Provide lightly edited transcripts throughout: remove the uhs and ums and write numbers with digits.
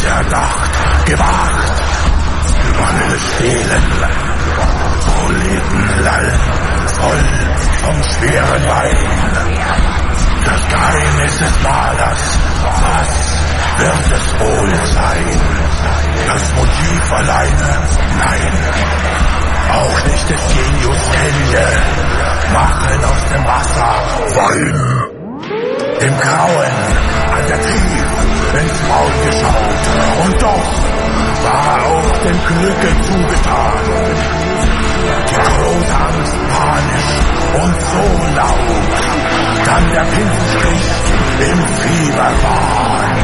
erdacht, gewagt, über meine Seelen, wo Leben lallen, voll vom schweren Wein. Das Geheimnis des Malers, was wird es wohl sein? Das Motiv alleine, nein, auch nicht des Genius Hände, machen aus dem Wasser Wein. Dem Grauen an der Trieb ins Maul geschaut, und doch war auch dem Glücke zugetan. Die große Angst panisch und so laut, dann der Pinselstrich im Fieberwahn.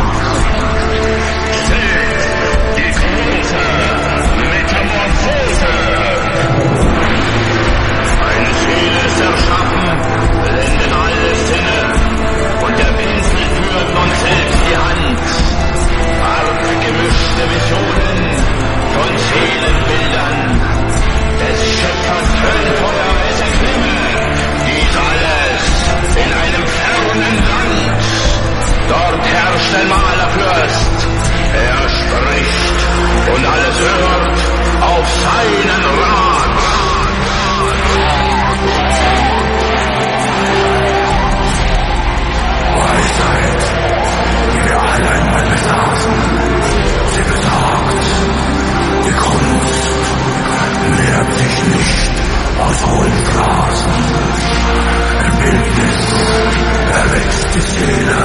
Seht, die große Metamorphose. Eine Seele ist erschaffen, blenden alle Sinne. Und der Pinsel führt nun selbst die Hand. Hart gemischte Visionen von Seelenbildern. Des Schöpfers höhenfeuerweise Klemme. Dies alles in einem fernen Land. Dort herrscht ein Malerfürst. Er spricht und alles hört auf seinen Rat. Weisheit, die wir alle einmal besaßen, sie besagt, die Kunst lehrt sich nicht aus hohen Phrasen. Im Bildnis erwächst die Seele